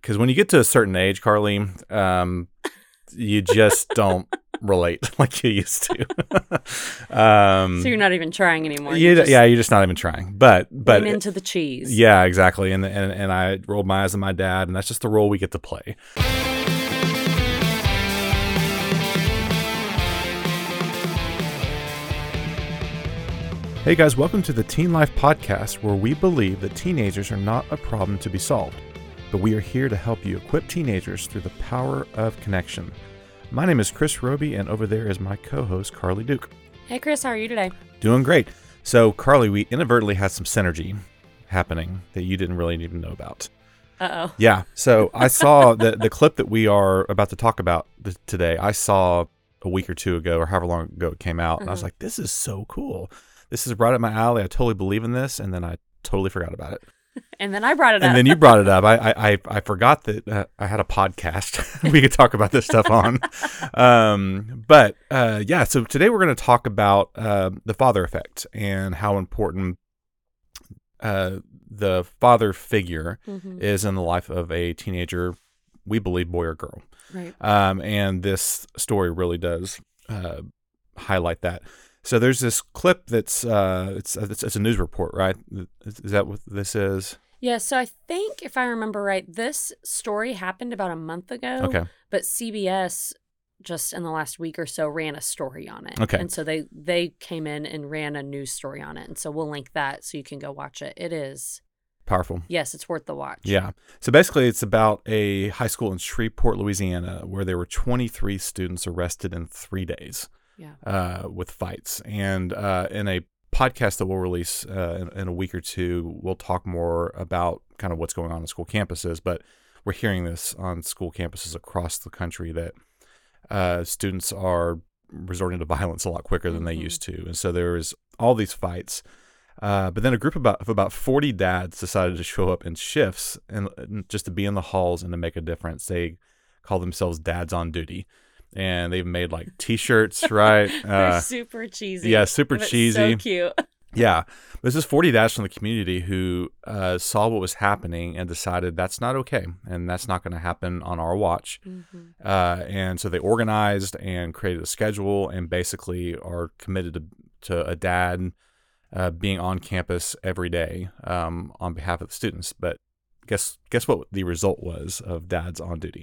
because when you get to a certain age, Carly, you just don't relate like you used to. So you're not even trying anymore. You're just not even trying. But into the cheese. Yeah, exactly. And I rolled my eyes at my dad, and that's just the role we get to play. Hey guys, welcome to the Teen Life Podcast, where we believe that teenagers are not a problem to be solved, but we are here to help you equip teenagers through the power of connection. My name is Chris Roby, and over there is my co-host, Carly Duke. Hey Chris, how are you today? Doing great. So, Carly, we inadvertently had some synergy happening that you didn't really even know about. Uh-oh. Yeah, so I saw the clip that we are about to talk about today. I saw a week or two ago, or however long ago it came out, and I was like, this is so cool. This is right up my alley. I totally believe in this, and then I totally forgot about it. And then I brought it up. And then you brought it up. I forgot that I had a podcast we could talk about this stuff on. So today we're going to talk about the father effect and how important the father figure is in the life of a teenager, we believe, boy or girl. Right. And this story really does highlight that. So there's this clip that's it's a news report, right? Is that what this is? Yeah, so I think if I remember right, this story happened about a month ago. Okay. But CBS just in the last week or so ran a story on it. Okay. And so they came in and ran a news story on it. And so we'll link that so you can go watch it. It is powerful. Yes, it's worth the watch. Yeah. So basically it's about a high school in Shreveport, Louisiana, where there were 23 students arrested in 3 days. Yeah. With fights. And in a podcast that we'll release in a week or two, we'll talk more about kind of what's going on school campuses. But we're hearing this on school campuses across the country that students are resorting to violence a lot quicker than they used to. And so there's all these fights. But then a group of about 40 dads decided to show up in shifts and just to be in the halls and to make a difference. They call themselves Dads on Duty. And they've made like T-shirts, right? They're super cheesy. Yeah, super cheesy. So cute. Yeah. This is 40 dads from the community who saw what was happening and decided that's not okay. And that's not going to happen on our watch. And so they organized and created a schedule and basically are committed to a dad being on campus every day on behalf of the students. But guess what the result was of Dads on Duty?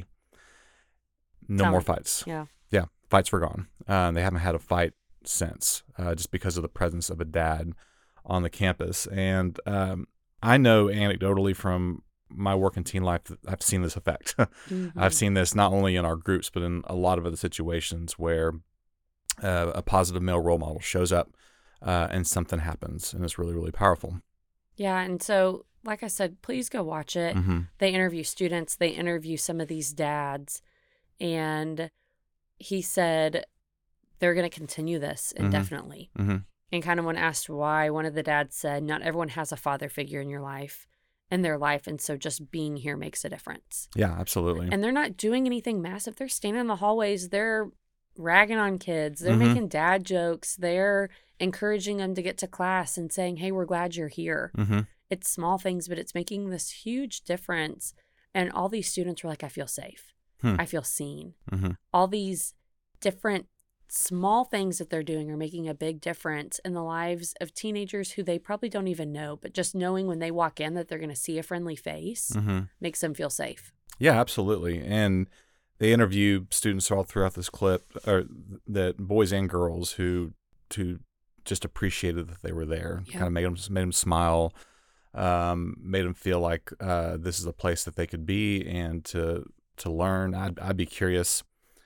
No more fights. Yeah. Fights were gone. They haven't had a fight since, just because of the presence of a dad on the campus. And I know anecdotally from my work in teen life that I've seen this effect. I've seen this not only in our groups, but in a lot of other situations where a positive male role model shows up and something happens, and it's really, really powerful. Yeah, and so, like I said, please go watch it. They interview students. They interview some of these dads. And he said they're going to continue this indefinitely. And kind of when asked why, one of the dads said, not everyone has a father figure in their life. And so just being here makes a difference. Yeah, absolutely. And they're not doing anything massive. They're standing in the hallways. They're ragging on kids. They're making dad jokes. They're encouraging them to get to class and saying, hey, we're glad you're here. It's small things, but it's making this huge difference. And all these students were like, I feel safe. I feel seen. All these different small things that they're doing are making a big difference in the lives of teenagers who they probably don't even know, but just knowing when they walk in that they're going to see a friendly face makes them feel safe. Yeah, absolutely. And they interview students all throughout this clip, or that boys and girls who just appreciated that they were there. Kind of made them smile, made them feel like this is a place that they could be and to learn. I'd be curious,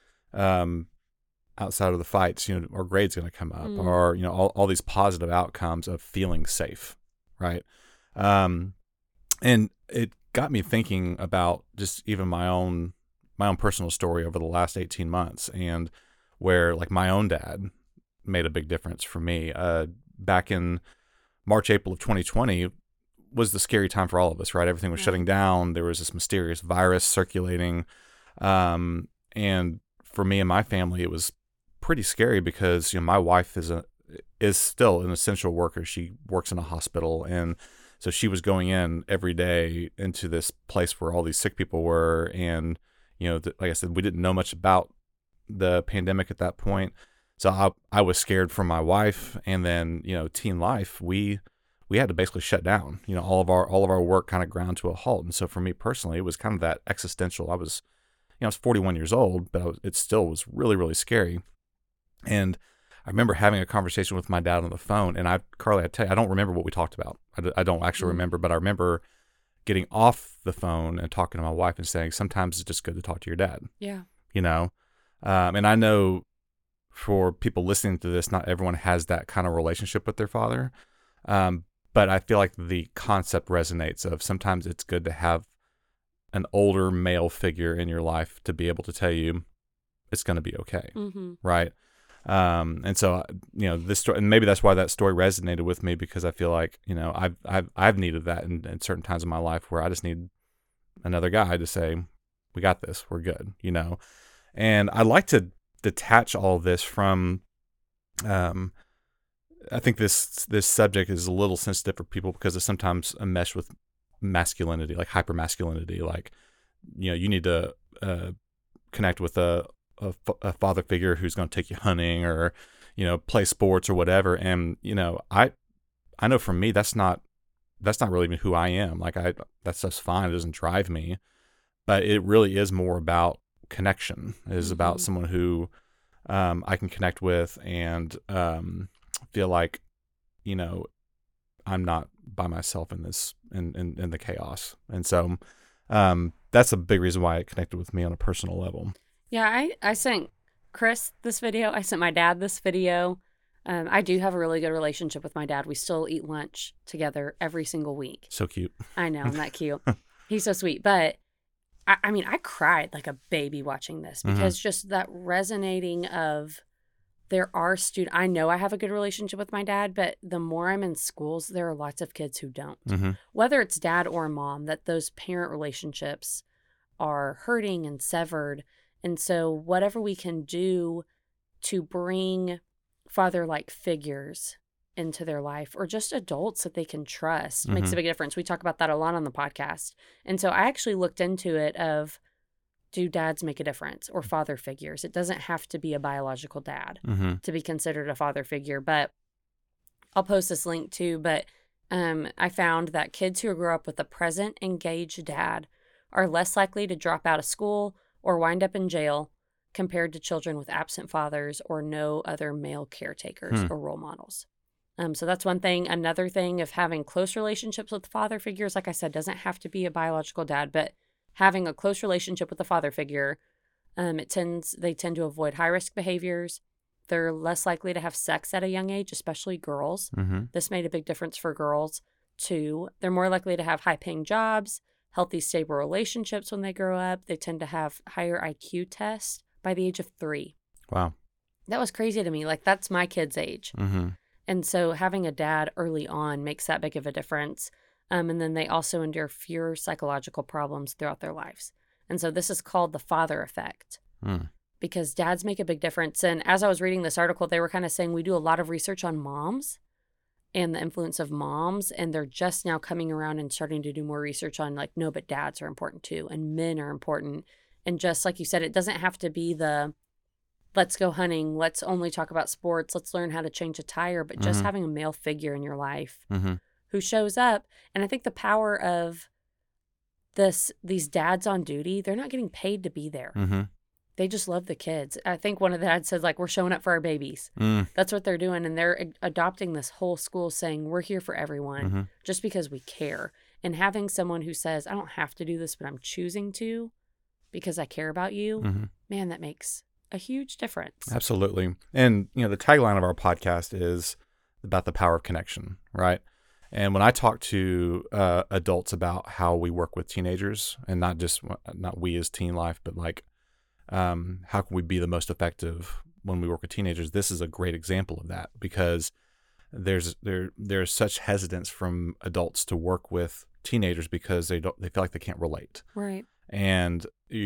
outside of the fights, are grades going to come up, or all these positive outcomes of feeling safe, right? And it got me thinking about just even my own personal story over the last 18 months, and where like my own dad made a big difference for me. Back in March, April of 2020. Was the scary time for all of us, right? Everything was shutting down. There was this mysterious virus circulating. And for me and my family, it was pretty scary because, my wife is still an essential worker. She works in a hospital, and So she was going in every day into this place where all these sick people were. And, like I said, we didn't know much about the pandemic at that point. So I was scared for my wife. And then, teen life, we had to basically shut down. All of our work kind of ground to a halt. And so for me personally, it was kind of that existential. I was 41 years old, but it still was really, really scary. And I remember having a conversation with my dad on the phone, and Carly, I tell you, I don't remember what we talked about. I don't actually remember, but I remember getting off the phone and talking to my wife and saying, sometimes it's just good to talk to your dad. Yeah. And I know for people listening to this, not everyone has that kind of relationship with their father. But I feel like the concept resonates of sometimes it's good to have an older male figure in your life to be able to tell you it's going to be okay. Mm-hmm. Right. And so, this story, and maybe that's why that story resonated with me, because I feel like, I've needed that in certain times of my life where I just need another guy to say, we got this, we're good, and I like to detach all of this from, I think this subject is a little sensitive for people because it's sometimes a mesh with masculinity, like hyper masculinity. Like, you need to connect with a father figure who's going to take you hunting or, play sports or whatever. And, I know for me, that's not really even who I am. Like that's just fine. It doesn't drive me, but it really is more about connection. It is about someone who, I can connect with and, feel like, I'm not by myself in this, in the chaos. And so, that's a big reason why it connected with me on a personal level. Yeah, I sent Chris this video. I sent my dad this video. I do have a really good relationship with my dad. We still eat lunch together every single week. So cute. I know, I'm that cute. He's so sweet. But I mean, I cried like a baby watching this because just that resonating of there are students. I know I have a good relationship with my dad, but the more I'm in schools, there are lots of kids who don't. Whether it's dad or mom, that those parent relationships are hurting and severed. And so whatever we can do to bring father-like figures into their life or just adults that they can trust makes a big difference. We talk about that a lot on the podcast. And so I actually looked into it of, do dads make a difference or father figures? It doesn't have to be a biological dad to be considered a father figure, but I'll post this link too. But I found that kids who grow up with a present, engaged dad are less likely to drop out of school or wind up in jail compared to children with absent fathers or no other male caretakers or role models. So that's one thing. Another thing of having close relationships with father figures, like I said, doesn't have to be a biological dad, but having a close relationship with a father figure, they tend to avoid high-risk behaviors. They're less likely to have sex at a young age, especially girls. This made a big difference for girls, too. They're more likely to have high-paying jobs, healthy, stable relationships when they grow up. They tend to have higher IQ tests by the age of 3. Wow. That was crazy to me. Like, that's my kid's age. And so having a dad early on makes that big of a difference. And then they also endure fewer psychological problems throughout their lives. And so this is called the father effect because dads make a big difference. And as I was reading this article, they were kind of saying we do a lot of research on moms and the influence of moms. And they're just now coming around and starting to do more research on like, no, but dads are important too. And men are important. And just like you said, it doesn't have to be the let's go hunting, let's only talk about sports, let's learn how to change a tire, but just having a male figure in your life who shows up. And I think the power of these dads on duty, they're not getting paid to be there. They just love the kids. I think one of the dads says, like, we're showing up for our babies. That's what they're doing. And they're adopting this whole school saying, we're here for everyone just because we care. And having someone who says, I don't have to do this, but I'm choosing to because I care about you, man, that makes a huge difference. Absolutely. And, the tagline of our podcast is about the power of connection, right? And when I talk to adults about how we work with teenagers, and not we as Teen Life, but like how can we be the most effective when we work with teenagers, this is a great example of that because there's such hesitance from adults to work with teenagers because they feel like they can't relate. Right. And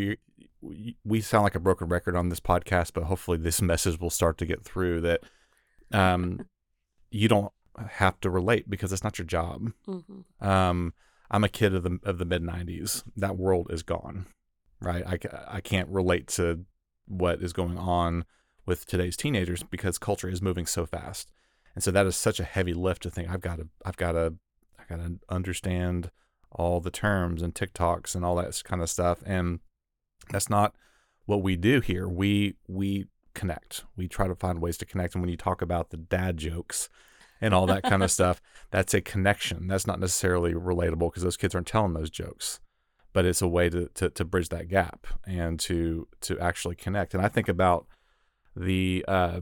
we sound like a broken record on this podcast, but hopefully this message will start to get through that you don't have to relate because it's not your job. Mm-hmm. I'm a kid of the mid 90s. That world is gone, right? I can't relate to what is going on with today's teenagers because culture is moving so fast. And so that is such a heavy lift to think I've got to understand all the terms and TikToks and all that kind of stuff. And that's not what we do here. We connect. We try to find ways to connect. And when you talk about the dad jokes and all that kind of stuff, that's a connection. That's not necessarily relatable because those kids aren't telling those jokes, but it's a way to bridge that gap and to actually connect. And I think about the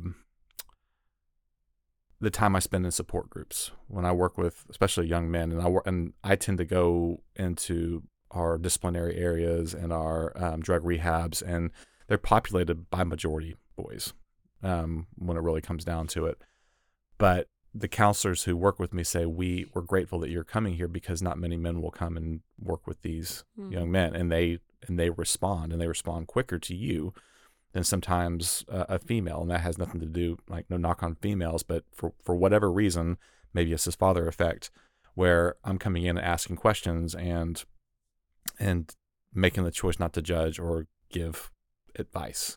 time I spend in support groups when I work with, especially young men, and I tend to go into our disciplinary areas and our drug rehabs, and they're populated by majority boys when it really comes down to it. But the counselors who work with me say, we're grateful that you're coming here because not many men will come and work with these young men, and they respond quicker to you than sometimes a female. And that has nothing to do, like, no knock on females, but for whatever reason, maybe it's this father effect where I'm coming in and asking questions and making the choice not to judge or give advice,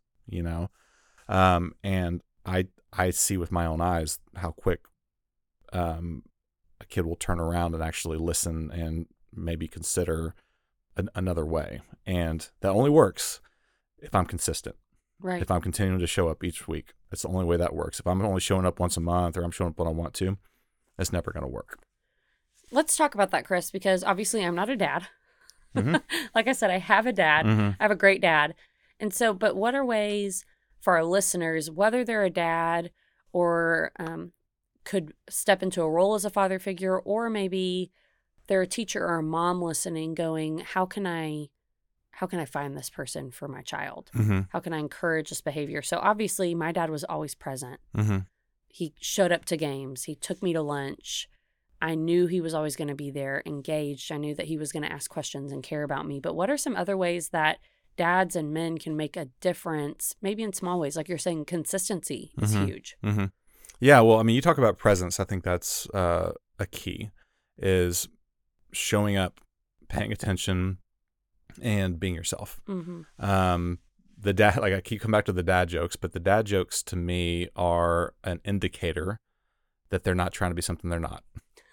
and I see with my own eyes how quick a kid will turn around and actually listen and maybe consider another way. And that only works if I'm consistent. Right. If I'm continuing to show up each week, that's the only way that works. If I'm only showing up once a month or I'm showing up when I want to, that's never going to work. Let's talk about that, Chris, because obviously I'm not a dad. Mm-hmm. Like I said, I have a dad. Mm-hmm. I have a great dad. And so, but what are ways for our listeners, whether they're a dad or could step into a role as a father figure, or maybe they're a teacher or a mom listening going, how can I find this person for my child? Mm-hmm. How can I encourage this behavior? So obviously my dad was always present. Mm-hmm. He showed up to games. He took me to lunch. I knew he was always going to be there, engaged. I knew that he was going to ask questions and care about me. But what are some other ways that dads and men can make a difference, maybe in small ways? Like you're saying, consistency is huge. Mm-hmm. Yeah, well, I mean, you talk about presence. I think that's a key, is showing up, paying attention, and being yourself. Mm-hmm. The dad, like I keep coming back to the dad jokes, but the dad jokes to me are an indicator that they're not trying to be something they're not.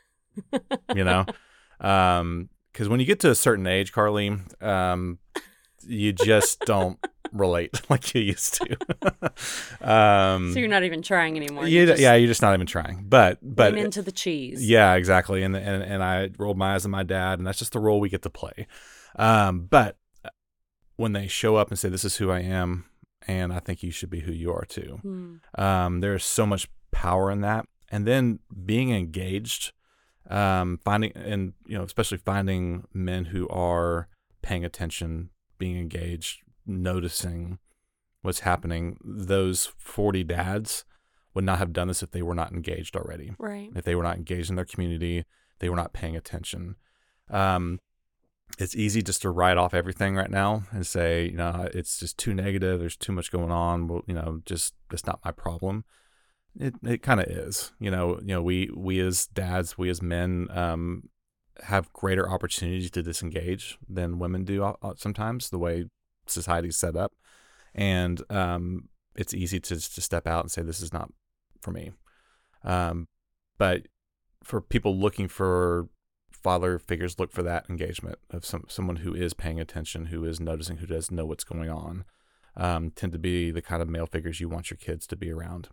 Because when you get to a certain age, Carly, you just don't relate like you used to. So you're not even trying anymore. You're just not even trying. But into the cheese. Yeah, exactly. And I rolled my eyes at my dad, and that's just the role we get to play. But when they show up and say, "This is who I am, and I think you should be who you are too," there's so much power in that. And then being engaged, especially finding men who are paying attention, being engaged, noticing what's happening. Those 40 dads would not have done this if they were not engaged already. Right. If they were not engaged in their community, they were not paying attention. It's easy just to write off everything right now and say, it's just too negative. There's too much going on. Well, just that's not my problem. It kind of is. We as dads, we as men, have greater opportunities to disengage than women do sometimes, the way society's set up. And it's easy to step out and say, this is not for me. But for people looking for father figures, look for that engagement of someone who is paying attention, who is noticing, who does know what's going on. Tend to be the kind of male figures you want your kids to be around.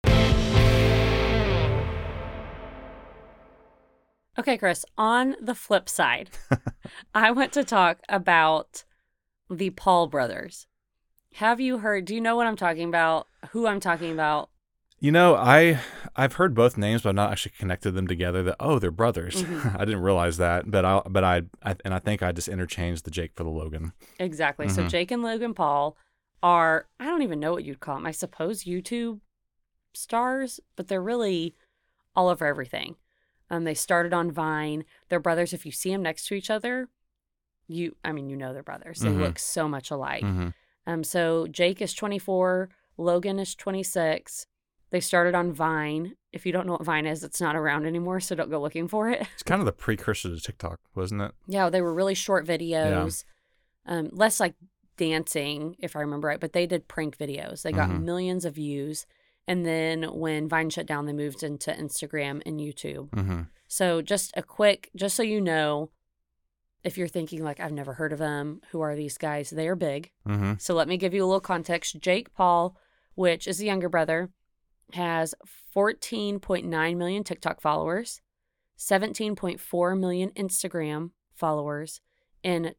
Okay, Chris, on the flip side, I want to talk about the Paul brothers. Do you know what I'm talking about? Who I'm talking about? I've heard both names, but I've not actually connected them together. They're brothers. Mm-hmm. I didn't realize that, but I think I just interchanged the Jake for the Logan. Exactly. Mm-hmm. So Jake and Logan Paul are, I don't even know what you'd call them. I suppose YouTube stars, but they're really all over everything. They started on Vine. They're brothers. If you see them next to each other, you know they're brothers. They look so much alike. Mm-hmm. So Jake is 24, Logan is 26. They started on Vine. If you don't know what Vine is, it's not around anymore, so don't go looking for it. It's kind of the precursor to TikTok, wasn't it? Yeah, they were really short videos, less like dancing, if I remember right, but they did prank videos. They got millions of views. And then when Vine shut down, they moved into Instagram and YouTube. So just so you know, if you're thinking like, I've never heard of them, who are these guys? They are big. So let me give you a little context. Jake Paul, which is the younger brother, has 14.9 million TikTok followers, 17.4 million Instagram followers, and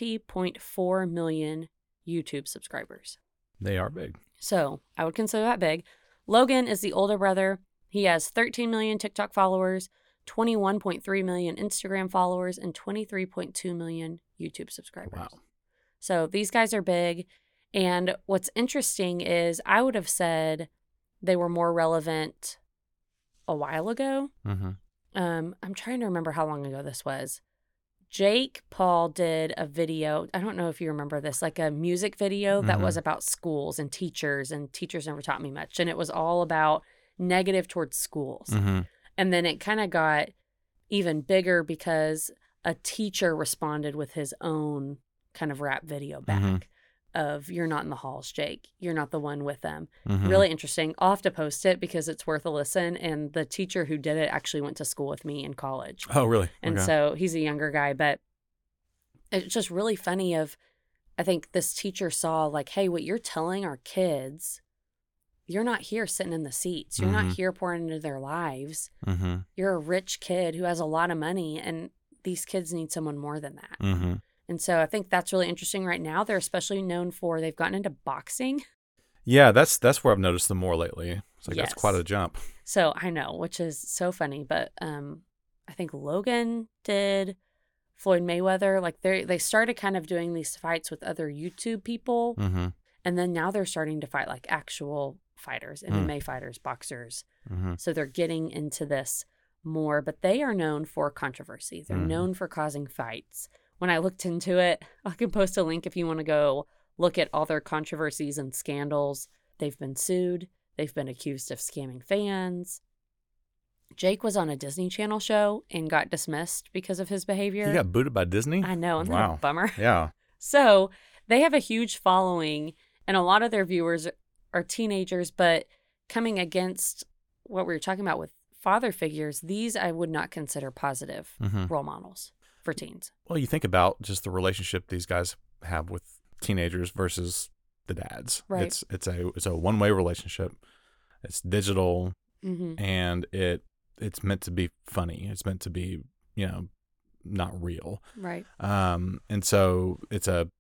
20.4 million YouTube subscribers. They are big. So I would consider that big. Logan is the older brother. He has 13 million TikTok followers, 21.3 million Instagram followers, and 23.2 million YouTube subscribers. Wow. So these guys are big. And what's interesting is I would have said they were more relevant a while ago. I'm trying to remember how long ago this was. Jake Paul did a video. I don't know if you remember this, like a music video that was about schools and teachers never taught me much. And it was all about negative towards schools. And then it kind of got even bigger because a teacher responded with his own kind of rap video back of, you're not in the halls, Jake. You're not the one with them. Really interesting. I'll have to post it because it's worth a listen. And the teacher who did it actually went to school with me in college. Oh, really? And so he's a younger guy, but it's just really funny I think this teacher saw like, hey, what you're telling our kids, you're not here sitting in the seats. You're not here pouring into their lives. You're a rich kid who has a lot of money, and these kids need someone more than that. And so I think that's really interesting right now. They're especially known for, they've gotten into boxing. Yeah, that's where I've noticed them more lately. It's like, that's quite a jump. So I know, which is so funny. But I think Logan did, Floyd Mayweather. Like they started kind of doing these fights with other YouTube people. And then now they're starting to fight like actual fighters, MMA fighters, boxers. So they're getting into this more. But they are known for controversy. They're known for causing fights. When I looked into it, I can post a link if you want to go look at all their controversies and scandals. They've been sued. They've been accused of scamming fans. Jake was on a Disney Channel show and got dismissed because of his behavior. He got booted by Disney? I know. Isn't that a bummer? Yeah. So they have a huge following, and a lot of their viewers are teenagers, but coming against what we were talking about with father figures, these I would not consider positive role models for teens. Well, you think about just the relationship these guys have with teenagers versus the dads. Right. It's a one-way relationship. It's digital, and it's meant to be funny. It's meant to be, not real. Right. And so it's a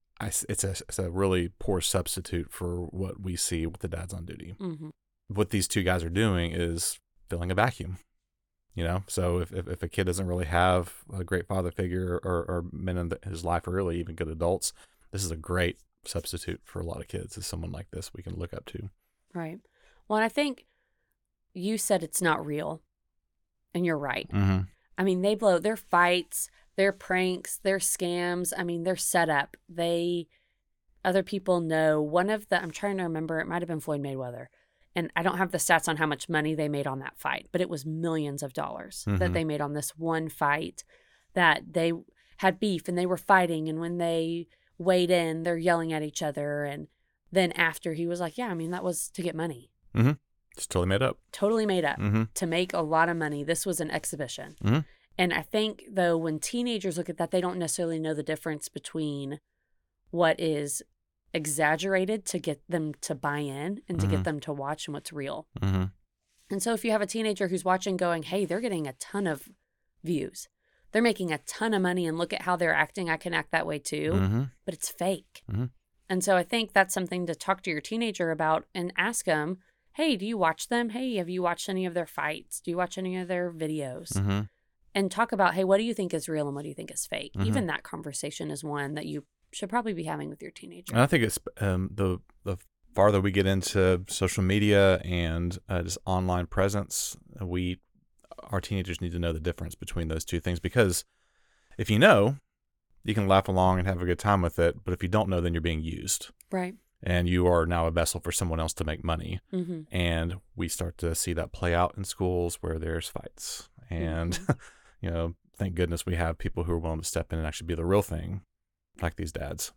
really poor substitute for what we see with the dads on duty. What these two guys are doing is filling a vacuum. So if a kid doesn't really have a great father figure or men in his life, or really even good adults, this is a great substitute for a lot of kids. Is someone like this we can look up to. Right. Well, and I think you said it's not real, and you're right. I mean, they blow their fights, their pranks, their scams. I mean, their setup. Other people know. I'm trying to remember, it might have been Floyd Mayweather. And I don't have the stats on how much money they made on that fight, but it was millions of dollars that they made on this one fight, that they had beef and they were fighting. And when they weighed in, they're yelling at each other. And then after, he was like, yeah, I mean, that was to get money. It's totally made up. Totally made up to make a lot of money. This was an exhibition. And I think, though, when teenagers look at that, they don't necessarily know the difference between what is exaggerated to get them to buy in and to get them to watch and what's real. And so if you have a teenager who's watching going, hey, they're getting a ton of views, they're making a ton of money, and look at how they're acting, I can act that way too, but it's fake. And so I think that's something to talk to your teenager about and ask them, hey, do you watch them? Hey, have you watched any of their fights? Do you watch any of their videos? And talk about, hey, what do you think is real and what do you think is fake? Even that conversation is one that you should probably be having with your teenager. And I think it's the farther we get into social media and just online presence, our teenagers need to know the difference between those two things, because if you know, you can laugh along and have a good time with it. But if you don't know, then you're being used. Right. and you are now a vessel for someone else to make money. Mm-hmm. And we start to see that play out in schools where there's fights. And, thank goodness we have people who are willing to step in and actually be the real thing, like these dads.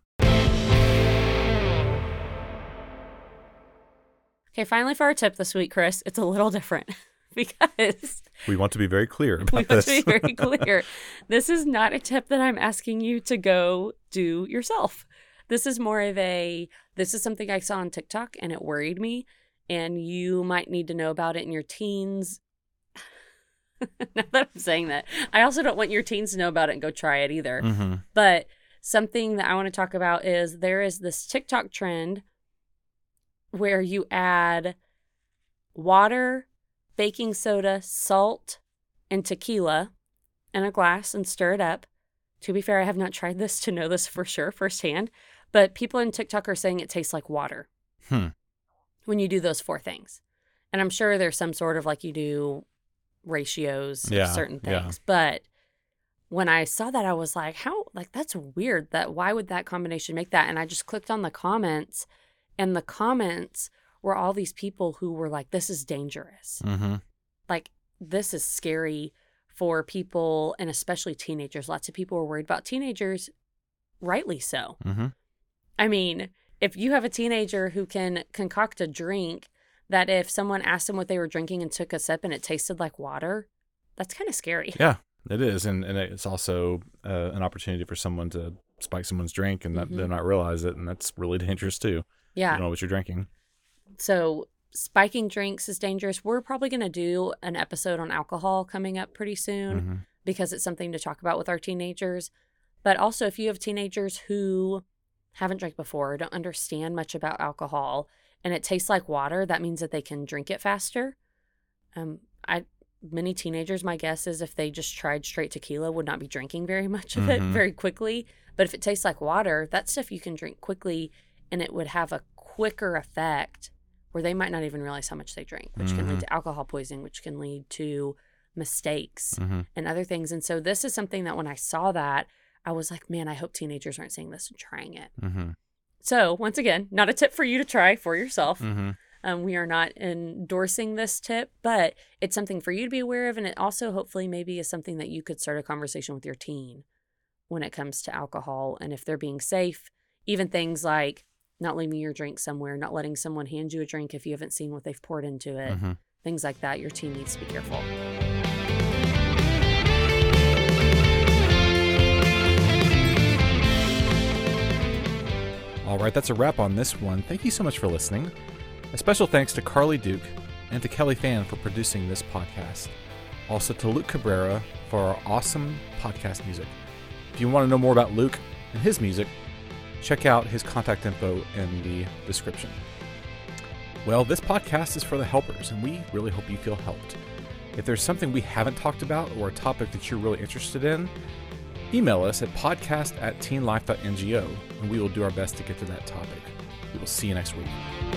Okay, finally for our tip this week, Chris, it's a little different because we want to be very clear about we this. want to be very clear. This is not a tip that I'm asking you to go do yourself. This is more of this is something I saw on TikTok and it worried me, and you might need to know about it in your teens. Now that I'm saying that, I also don't want your teens to know about it and go try it either. Mm-hmm. But something that I want to talk about is there is this TikTok trend where you add water, baking soda, salt, and tequila in a glass and stir it up. To be fair, I have not tried this to know this for sure firsthand, but people in TikTok are saying it tastes like water when you do those 4 things. And I'm sure there's some sort of you do ratios of certain things. But when I saw that, I was like, that's weird. Why would that combination make that? And I just clicked on the comments, and the comments were all these people who were like, this is dangerous. Mm-hmm. This is scary for people, and especially teenagers. Lots of people are worried about teenagers, rightly so. Mm-hmm. I mean, if you have a teenager who can concoct a drink that if someone asked them what they were drinking and took a sip and it tasted like water, that's kind of scary. Yeah, it is. And it's also an opportunity for someone to spike someone's drink and them not realize it. And that's really dangerous too. Yeah. You don't know what you're drinking. So spiking drinks is dangerous. We're probably going to do an episode on alcohol coming up pretty soon because it's something to talk about with our teenagers. But also, if you have teenagers who haven't drank before, don't understand much about alcohol, and it tastes like water, that means that they can drink it faster. Many teenagers, my guess is if they just tried straight tequila, would not be drinking very much of it very quickly. But if it tastes like water, that's stuff you can drink quickly, and it would have a quicker effect where they might not even realize how much they drink, which can lead to alcohol poisoning, which can lead to mistakes and other things. And so this is something that when I saw that, I was like, man, I hope teenagers aren't seeing this and trying it. So once again, not a tip for you to try for yourself. We are not endorsing this tip, but it's something for you to be aware of. And it also hopefully maybe is something that you could start a conversation with your teen when it comes to alcohol. And if they're being safe, even things like not leaving your drink somewhere, not letting someone hand you a drink if you haven't seen what they've poured into it, things like that, your teen needs to be careful. All right, that's a wrap on this one. Thank you so much for listening. A special thanks to Carly Duke and to Kelly Fan for producing this podcast. Also to Luke Cabrera for our awesome podcast music. If you want to know more about Luke and his music, check out his contact info in the description. Well, this podcast is for the helpers, and we really hope you feel helped. If there's something we haven't talked about or a topic that you're really interested in, email us at podcast@teenlife.ngo, and we will do our best to get to that topic. We will see you next week.